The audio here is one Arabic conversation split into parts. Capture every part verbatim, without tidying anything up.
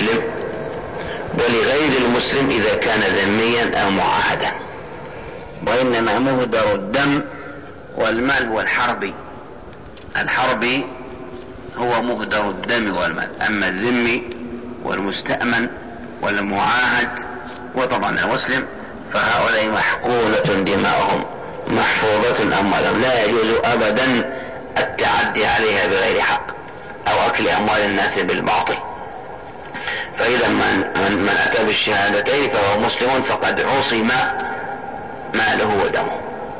المسلم، ولغير المسلم إذا كان ذميا أو معاهدا. وإنما مهدر الدم والمال والحربي. الحربي هو مهدر الدم والمال، أما الذمي والمستأمن والمعاهد وطبعا المسلم فهؤلاء محقولة دماؤهم محفوظة أموالهم، لا يجوز أبدا التعدي عليها بغير حق أو أكل أموال الناس بالباطل. فإذا من, من أتى بالشهادتين فهو مسلم فقد عصم ماله ودمه،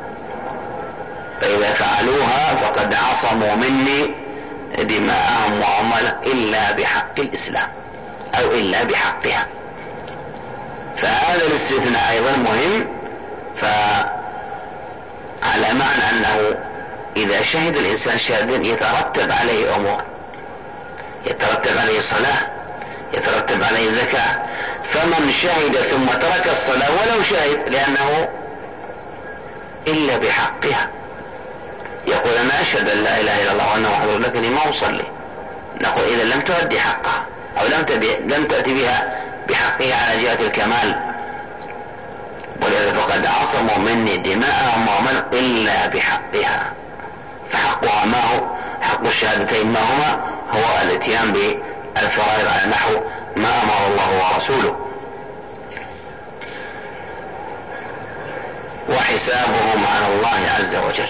فإذا فعلوها فقد عصموا مني دماءهم وأموالهم إلا بحق الإسلام أو إلا بحقها. فهذا الاستثناء أيضا مهم، فعلى معنى أنه إذا شهد الإنسان شهادتين يترتب عليه أمور، يترتب عليه صلاة، يترتب عليه زكاة. فمن شهد ثم ترك الصلاة ولو شهد لأنه إلا بحقها، يقول أنا أشهد أن لا إله إلا الله وأنه محمد لكني ما أصلي، نقول إذا لم تؤدي حقها أو لم لم تأتي بها بحقها على جهة الكمال. ولذلك فقد عصموا مني دماءهم وأموالهم إلا بحقها. فحقها ما هو؟ حق الشهادتين ما هما؟ هو الاتيان بالفرائض على نحو ما أمر الله ورسوله. وحسابهم على الله عز وجل.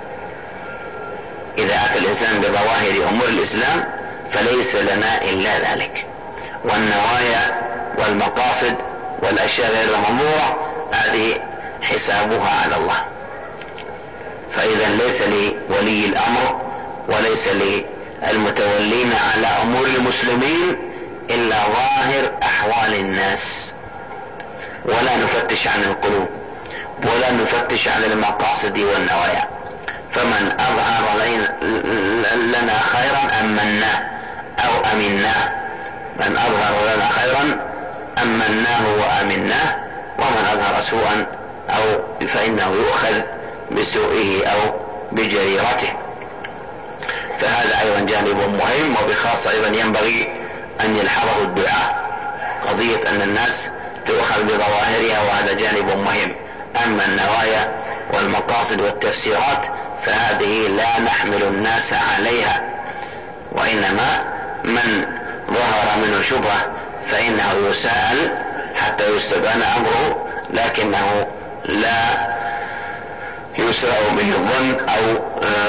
إذا أتى الإنسان بظواهر أمور الإسلام فليس لنا إلا ذلك، والنوايا والمقاصد والأشياء غير المنظورة هذه حسابها على الله. فإذا ليس لولي الأمر وليس للمتولين على أمور المسلمين إلا ظاهر أحوال الناس، ولا نفتش عن القلوب ولا نفتش عن المقاصد والنوايا. فمن أظهر لنا خيرا أمناه أو أمناه، من أظهر لنا خيرا أمناه وأمناه، ومن أظهر سوءا أو فإنه يؤخذ بسوءه أو بجريرته. فهذا أيضا جانب مهم، وبخاصة أيضا ينبغي أن يلحظه الدعاء، قضية أن الناس تؤخذ بظواهرها، وهذا جانب مهم. أما النوايا والمقاصد والتفسيرات فهذه لا نحمل الناس عليها، وإنما من ظهر منه شبهة فإنه يسأل حتى يستبان أمره، لكنه لا يسرع به الظن أو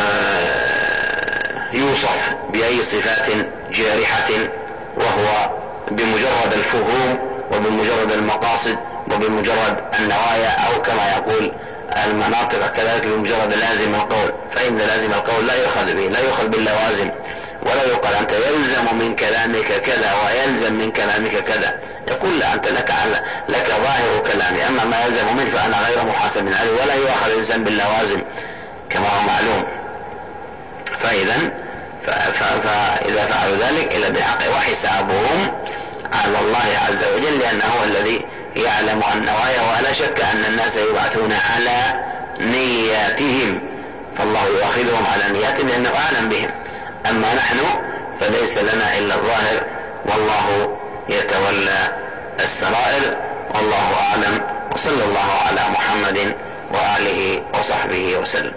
يوصف بأي صفات جارحة، وهو بمجرد الفهوم وبمجرد المقاصد وبمجرد النوايا، أو كما يقول المناطق كذلك بمجرد لازم القول. فإن لازم القول لا يؤخذ به، لا يؤخذ باللوازم، ولا يقال أنت يلزم من كلامك كذا ويلزم من كلامك كذا. يقول لا، أنت لك, لك ظاهر كلامي، أما ما يلزم منه فأنا غير محاسب عليه، ولا يؤخذ الإنسان باللوازم كما هو معلوم. فإذا فإذا فعلوا ذلك إلا بحق. وحسابهم على الله عز وجل، لأنه هو الذي يعلم النوايا، ولا شك أن الناس يبعثون على نياتهم، فالله يؤاخذهم على نياتهم لأنه أعلم بهم. أما نحن فليس لنا إلا الظاهر، والله يتولى السرائر، والله أعلم. وصلى الله على محمد وآله وصحبه وسلم.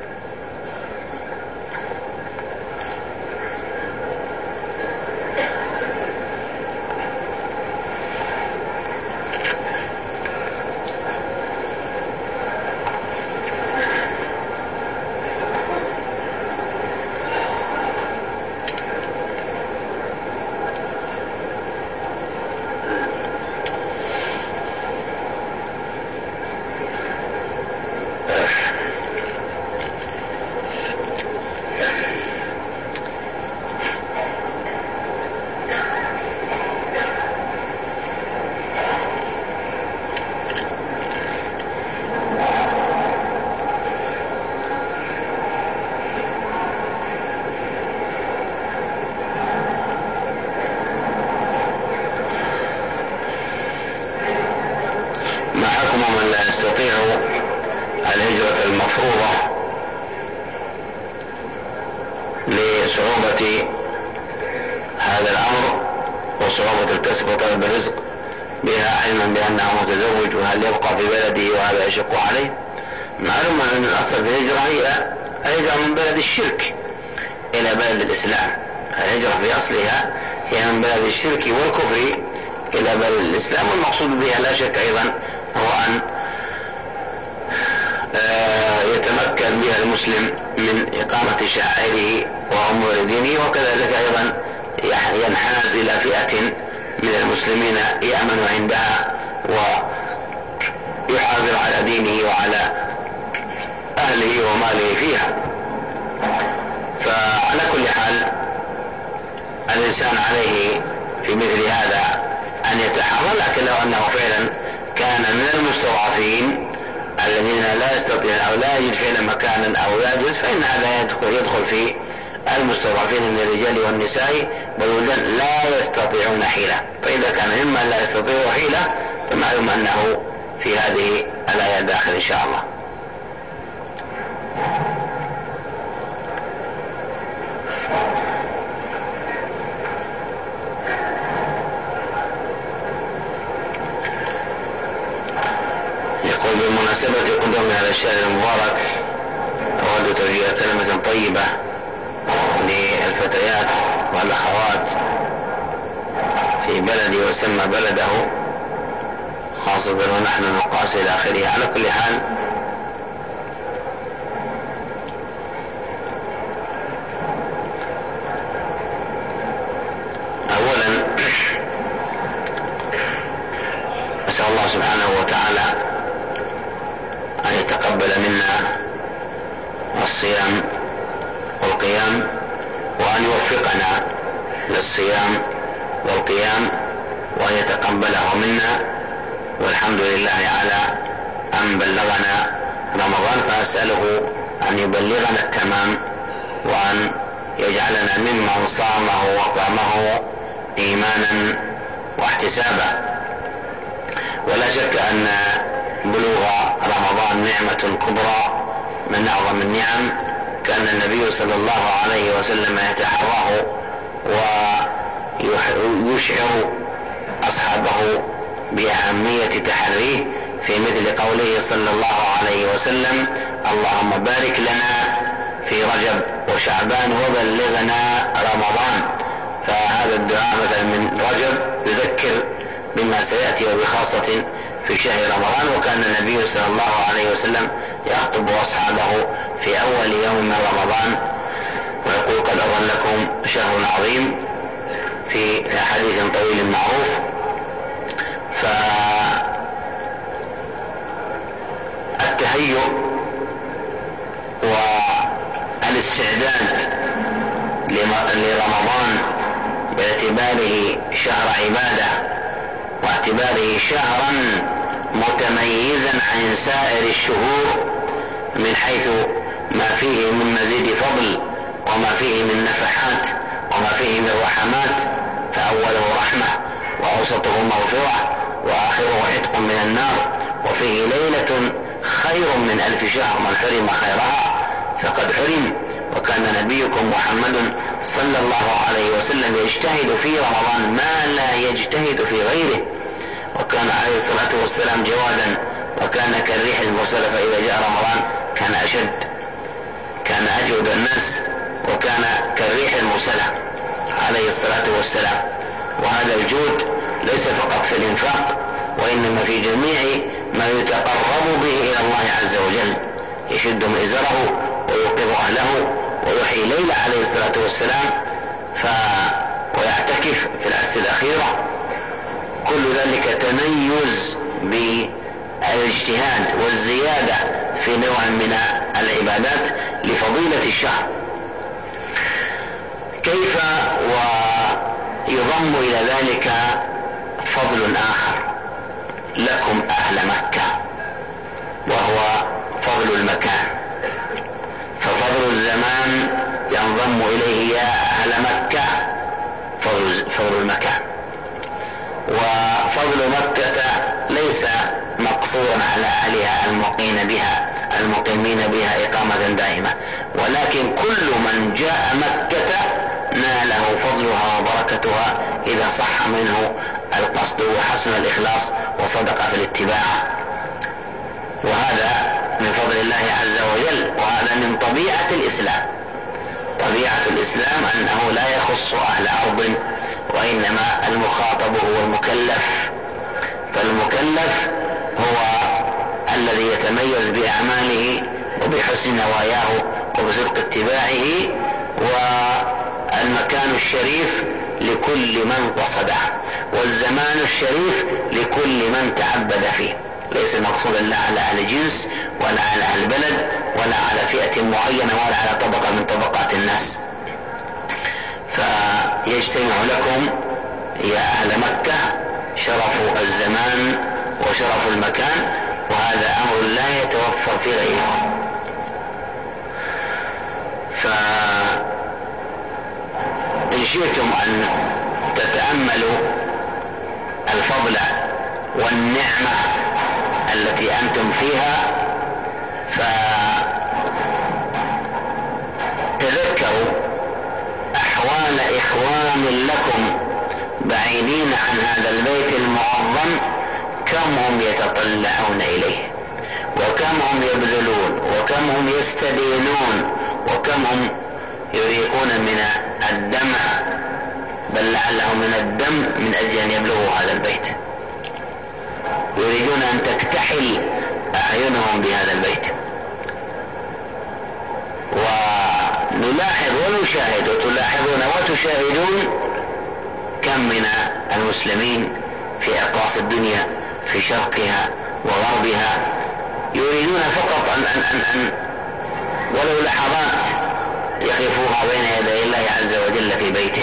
وصعوبة الكسب وطلب الرزق بها علما بأنه متزوج وهل يبقى في بلده وهذا يشق عليه. معلوم أن الأصل في الهجرة هي الهجرة من بلد الشرك إلى بلد الإسلام. الهجرة في أصلها هي من بلد الشرك والكفر إلى بلد الإسلام، والمقصود بها لا شك أيضا هو أن يتمكن بها المسلم من إقامة شعائره وأمور دينه، وكذلك أيضا ينحاز إلى فئة من المسلمين يأمن عندها ويحافظ على دينه وعلى أهله وماله فيها. فعلى كل حال الإنسان عليه في مثل هذا أن يتحرى، لكن لو أنه فعلا كان من المستضعفين الذين لا يستطيع أو لا يجد فعلا مكانا أو يعجز، فإن هذا يدخل, يدخل في المستضعفين من الرجال والنساء والولدان لا يستطيعون حيلة. فإذا كان ممن لا يستطيع حيلة فمعلوم أنه في هذه الآية داخل إن شاء الله. يقول بمناسبة قدوم هذا الشهر المبارك أود توجيه كلمة طيبة للفتيات والأخوات في بلدي وسمى بلده خاصة ونحن نقاس إلى آخره. على كل حال أولا أسأل الله سبحانه وتعالى أن يتقبل منا الصيام والقيام، وأن يوفقنا للصيام والقيام وأن يتقبله منا، والحمد لله على أن بلغنا رمضان، فأسأله أن يبلغنا التمام وأن يجعلنا ممن صامه وقامه إيمانا واحتسابا. ولا شك أن بلوغ رمضان نعمة كبرى من أعظم النعم، كان النبي صلى الله عليه وسلم يتحراه ويشعر أصحابه بأهمية تحريه في مثل قوله صلى الله عليه وسلم: اللهم بارك لنا في رجب وشعبان وبلغنا رمضان. فهذا الدعاء مثلا من رجب يذكر بما سيأتي وبخاصة في شهر رمضان. وكان النبي صلى الله عليه وسلم يخطب أصحابه في أول يوم من رمضان ويقول: قد أظلكم شهر عظيم، في حديث طويل معروف. فالتهيؤ والاستعداد لرمضان باعتباره شهر عبادة واعتباره شهرا متميزا عن سائر الشهور من حيث ما فيه من مزيد فضل وما فيه من نفحات وما فيه من رحمات، فأوله رحمة وأوسطه مغفرة وآخره عتق من النار، وفيه ليلة خير من ألف شهر، من حرم خيرها فقد حرم. وكان نبيكم محمد صلى الله عليه وسلم يجتهد في رمضان ما لا يجتهد في غيره، وكان عليه الصلاة والسلام جوادا، وكان كالريح المرسلة، فإذا جاء رمضان كان أشد، كان أجود الناس، وكان كالريح المرسلة عليه الصلاة والسلام. وهذا الجود ليس فقط في الإنفاق، وإنما في جميع ما يتقرب به إلى الله عز وجل، يشد مئزره ويوقظ أهله ويحيي ليلة عليه الصلاة والسلام ف... ويعتكف في العشر الأخيرة. كل ذلك تميز بالاجتهاد والزيادة في نوع من العبادات لفضيلة الشهر. كيف ويضم إلى ذلك فضل آخر لكم أهل مكة، وهو فضل المكان. ففضل الزمان ينضم إليه يا أهل مكة فضل, فضل المكان. وفضل مكة ليس مقصورا على أهلها المقيمين بها المقيمين بها إقامة دائمة، ولكن كل من جاء مكة ناله فضلها وبركتها إذا صح منه القصد وحسن الإخلاص وصدق في الاتباع. وهذا من فضل الله عز وجل، وهذا من طبيعة الإسلام. طبيعة الإسلام أنه لا يخص أهل أرض، وإنما المخاطب هو المكلف. فالمكلف هو الذي يتميز بأعماله وبحسن نواياه وبصدق اتباعه، والمكان الشريف لكل من قصده، والزمان الشريف لكل من تعبد فيه. ليس مقصودا لا على أهل جنس ولا على أهل بلد ولا على فئة معينة ولا على طبقة من طبقات الناس. فيجتمع لكم يا أهل مكة شرف الزمان وشرف المكان، وهذا أمر لا يتوفر في غيره. فإن شئتم أن تتأملوا الفضل والنعمة التي أنتم فيها، فتذكروا أحوال إخوان لكم بعيدين عن هذا البيت المعظم، كم هم يتطلعون إليه، وكم هم يبذلون، وكم هم يستدينون، وكم هم يريقون من الدمع، بل لعلهم من الدم من أجل أن يبلغوا هذا البيت. يريدون أن تكتحل أعينهم بهذا البيت. ونلاحظ ونشاهد، وتلاحظون وتشاهدون كم من المسلمين في أقاصي الدنيا في شرقها وغربها يريدون فقط أن, أن, أن, أن ولو لحظات يقفوها بين يدي الله عز وجل في بيته.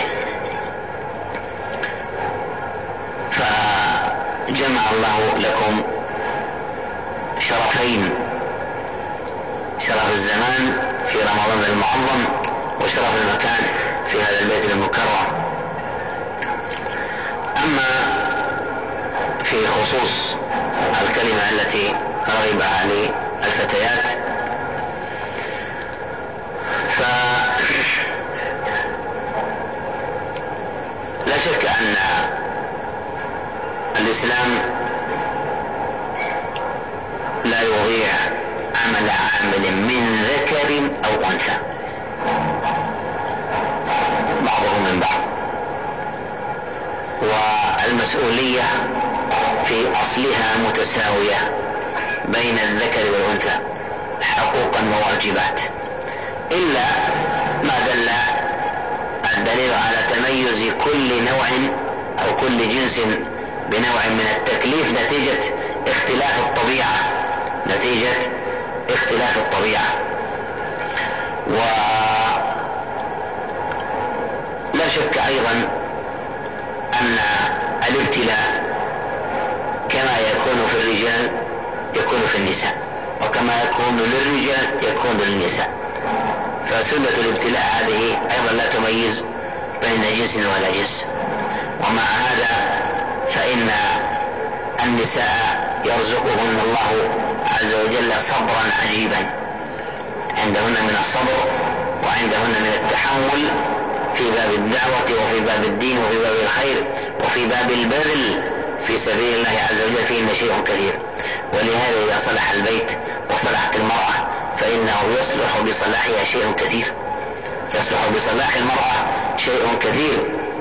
فجمع الله لكم شرفين: شرف الزمان في رمضان المعظم، وشرف المكان في هذا البيت المكرم. أما في خصوص الكلمة التي رغبها لي الفتيات، فلا شك أن الإسلام لا يضيع عمل عامل من ذكر أو أنثى، بعضهم من بعض، والمسؤولية في أصلها متساوية بين الذكر والأنثى حقوقا وواجبات، إلا ما دل الدليل على تميز كل نوع أو كل جنس بنوع من التكليف نتيجة اختلاف الطبيعة نتيجة اختلاف الطبيعة. ولا شك أيضا أن الابتلاء كما يكون في الرجال يكون في النساء، وكما يكون للرجال يكون للنساء. فسنة الابتلاء هذه أيضا لا تميز بين جنس ولا جنس. ومع هذا فإن النساء يرزقهن الله عز وجل صبرا عجيبا، عندهن من الصبر وعندهن من التحمل في باب الدعوة وفي باب الدين وفي باب الخير وفي باب البذل في سبيل الله عز وجل، فيه شيء كثير. ولهذا إذا صلح البيت وصلحت المرأة فإنه يصلح بصلاحها شيء كثير، يصلح بصلاح المرأة شيء كثير.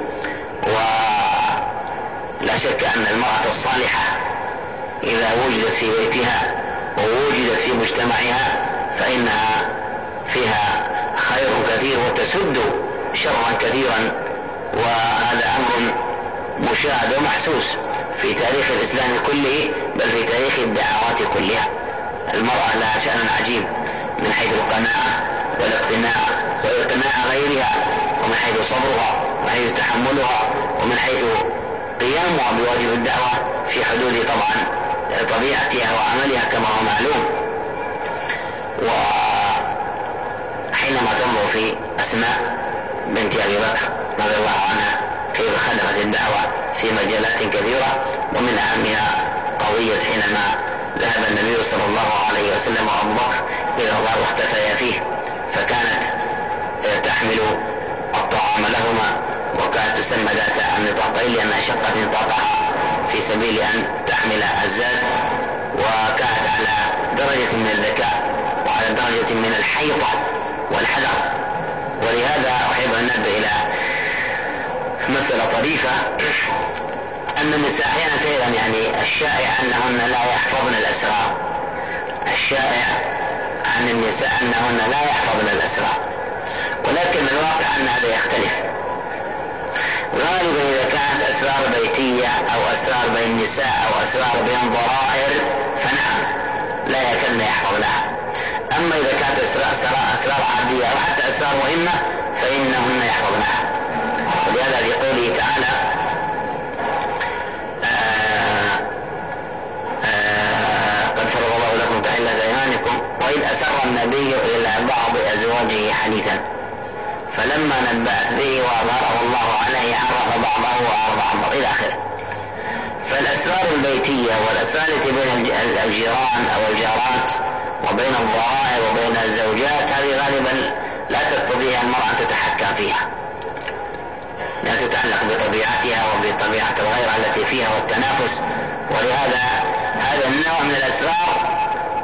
ولا شك أن المرأة الصالحة إذا وجدت في بيتها ووجدت في مجتمعها فإنها فيها خير كثير وتسد شرا كثيرا، وهذا أمر مشاهد ومحسوس في تاريخ الإسلام كله، بل في تاريخ الدعوات كلها. المرأة لها شأن عجيب من حيث القناعة والاقتناع وإقناع غيرها، ومن حيث صبرها ومن حيث تحملها ومن حيث قيامها بواجب الدعوة في حدود طبعا طبيعتها وعملها كما هو معلوم. وحينما تنظر في أسماء بنت أبي بكر رضي الله عنها كيف خدمت الدعوة في مجالات كثيرة، ومن أهمها قضية حينما ذهب النبي صلى الله عليه وسلم وأبو بكر إلى الغار واختفيا فيه، فكانت تحمل الطعام له تسمى ذات النطاقين لأن أشقت نطاقها في سبيل أن تحمل الزاد، وكانت على درجة من الذكاء وعلى درجة من الحيطة والحذر. ولهذا أحب أن ننبه إلى مسألة طريفة، أن النساء أحيانا أيضا يعني الشائع أنهن لا يحفظن الأسرار، الشائع عن النساء أنهن لا يحفظن الأسرار، ولكن الواقع أن هذا يختلف. غالبا إذا كانت أسرار بيتية أو أسرار بين النساء أو أسرار بين ضرائر فنعم لا يكن يحفظنها. أما إذا كانت أسرار, أسرار عادية أو حتى أسرار مهمة فإنهن يحفظنها. ولهذا في قوله تعالى آآ آآ قد فرض الله لكم تحلة أيمانكم وإذ أسر النبي إلى بعض أزواجه حديثا فلما نبأت به وأظهره الله عليه عرف بعضه وأعرض عن بعض إلى آخره. فالأسرار البيتية والأسرار التي بين الجيران أو الجارات وبين الضرائر وبين الزوجات هذه غالبا لا تستطيع المرأة أن تتحكم فيها، لا تتعلق بطبيعتها وبطبيعة الغيرة التي فيها والتنافس. ولهذا هذا النوع من الأسرار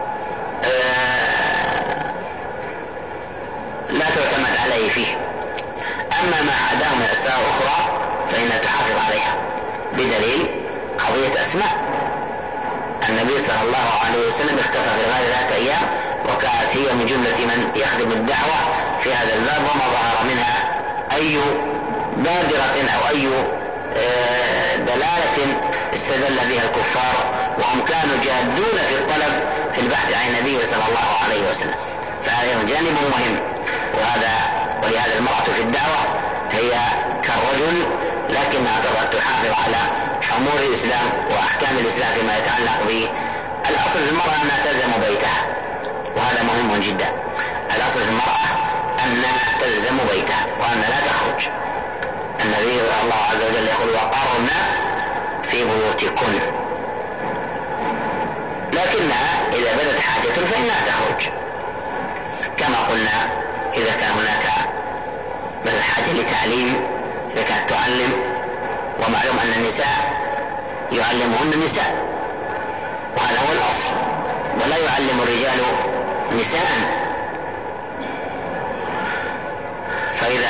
لا تعتمد عليه فيه. أما ما عداه من أسرار أخرى فإنها تحافظ عليها، بدليل قضية أسماء. النبي صلى الله عليه وسلم اختفى في الغار ذات أيام وكانت هي من جملة من يخدم الدعوة في هذا الباب، وما ظهر منها أي بادرة أو أي دلالة استدل بها الكفار، وهم كانوا جادون في الطلب في البحث عن النبي صلى الله عليه وسلم. فهذا جانب مهم. وهذا ولهذا المرأة في الدعوة هي كالرجل، لكنها تقدر تحافظ على أمور الإسلام وأحكام الإسلام فيما يتعلق به. الأصل في المرأة أنها تلزم بيتها، وهذا مهم جدا. الأصل في المرأة أنها تلزم بيتها وأن لا تخرج. النبي الله عز وجل يقول وقرن في بيوتكن، لكنها إذا بدت حاجة فإنها تخرج كما قلنا. إذا كان هناك مثل حاجة لتعليم إذا كانت تعلم، ومعلوم أن النساء يعلمهن النساء وهذا هو الأصل، ولا يعلم الرجال نساء. فإذا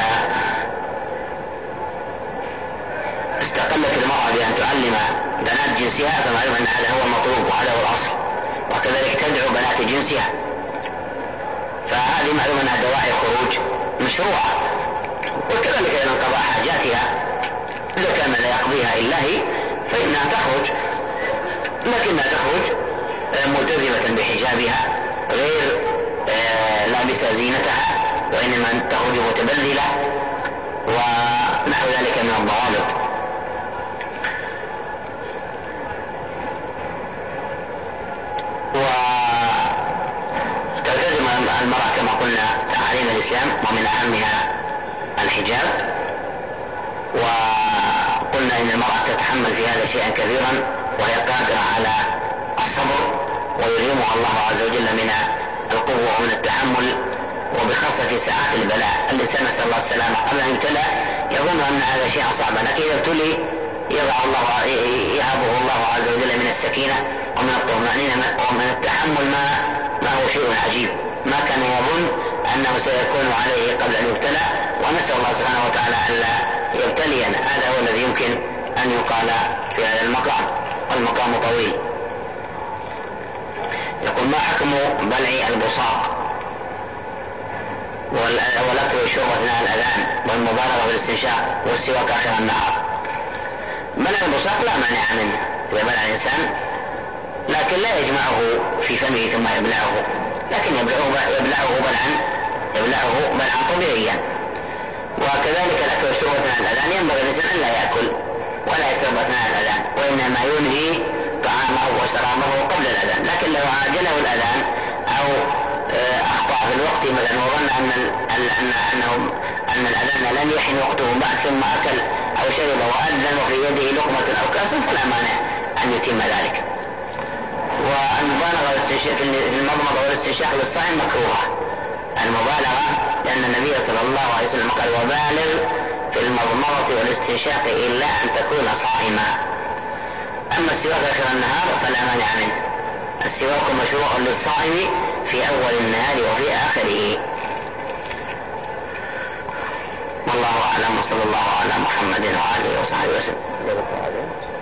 استقلت المرأة بأن تعلم بنات جنسها فمعلوم أن هذا هو المطلوب وهذا هو الأصل، وكذلك تدعو بنات جنسها، فهذه معلومة أنها دواعي خروج مشروعة. وكذلك إذا انقضى حاجاتها إذا كان لا يقضيها إلا هي فإنها تخرج، لكنها تخرج ملتزمة بحجابها غير لابسة زينتها، وإنما تخرج متبذلة ونحو ذلك من الضوابط. وتلتزم المرأة كما قلنا تعاليم الإسلام ومن أهمها الحجاب، وقلنا إن المرأة تتحمل في هذا شيئا كثيرا وهي قادرة على الصبر، ويلهمها الله عز وجل من القوة ومن التحمل، وبخاصة في ساعات البلاء. الإنسان نسأل الله السلامة قبل أن يبتلى يظن أن هذا شيء صعب، لكن إذا ابتلي يضع الله يهبه الله عز وجل من السكينة ومن الطمأنينة ومن التحمل ما ما هو شيء عجيب، ما كان يظن أنه سيكون عليه قبل أن يبتلى. ونسأل الله سبحانه وتعالى ألا يبتلينا، هذا هو الذي يمكن أن يقال في هذا المقام، والمقام طويل. يقول ما حكم بلع البصاق والأكل والشرب أثناء الأذان والمبالغة في الاستنشاق والسواك آخر النهار؟ بلع البصاق لا مانع منه إذا بلع الإنسان، لكن لا يجمعه في فمه ثم يبلعه، لكن يبلعه يبلعه بلعا يبلعه بلعا طبيعيا. وكذلك الأكل والشرب أثناء الأذان ينبغي الإنسان أن لا يأكل ولا يشرب أثناء الأذان، وإنما ينهي طعامه وشرابه قبل الأذان. لكن لو عاجله الأذان أو أخطأ في الوقت مثلا وظن أن أن أنه أن الأذان لم يحن وقته بعد ثم أكل أو شرب وأذن وفي يده لقمة أو كاس فلا مانع أن يتم ذلك. والمبالغة في المضمضة والاستنشاق للصائم مكروهة، المبالغة، لأن النبي صلى الله عليه وسلم قال وبالغ في المضمضة والاستنشاق إلا أن تكون صائما. أما السواك آخر النهار فلا مانع منه، السواك مشروع للصائم في أول النهار وفي آخره. والله أعلم، وصلى الله على محمد وآله وصحبه وسلم.